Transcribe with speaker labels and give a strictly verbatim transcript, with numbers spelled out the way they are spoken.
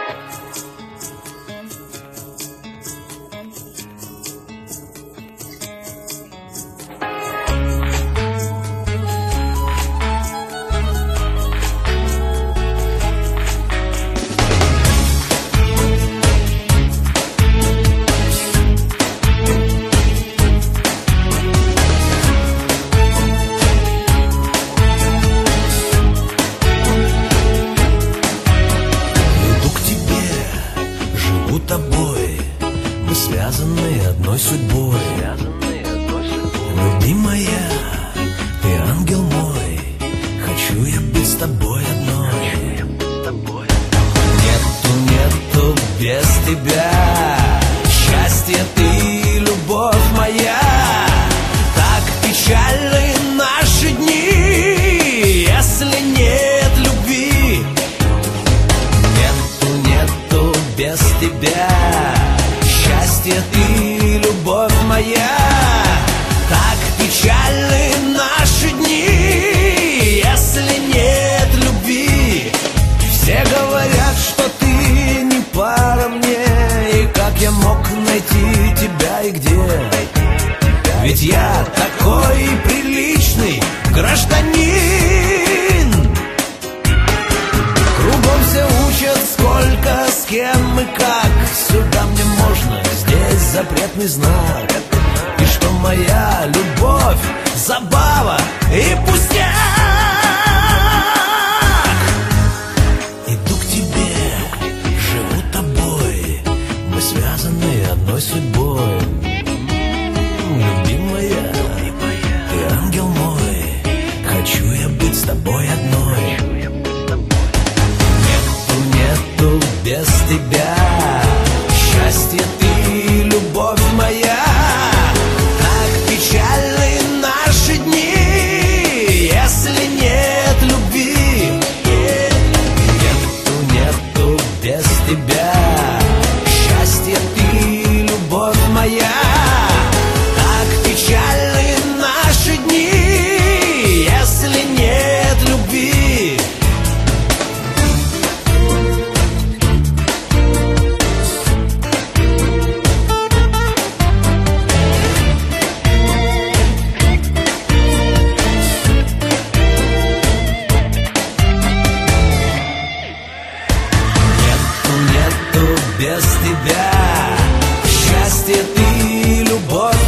Speaker 1: Тобой мы связаны одной судьбой. Любимая, ты ангел мой, хочу я быть с тобой одной. Нету, нету без тебя счастья, ты любовь моя. Так печальны наши дни, если нет любви. Нету, нету без тебя счастье, ты любовь моя. Так печальны наши дни, если нет любви. Все говорят, что ты не пара мне, и как я мог найти тебя и где? Ведь я такой приличный гражданин. Кругом все учат, сколько, с кем и как. Сюда мне можно, здесь запретный знак. И что моя любовь забава и пустяк. Иду к тебе, живу тобой, мы связаны одной судьбой. Любимая, ты ангел мой, хочу я быть с тобой одной. Нету без тебя счастье, ты любовь моя. Так печальны наши дни, если нет любви. Нету, нету без тебя счастье, ты любовь моя. Так печальны наши дни, если нет любви. Без тебя счастье, ты любовь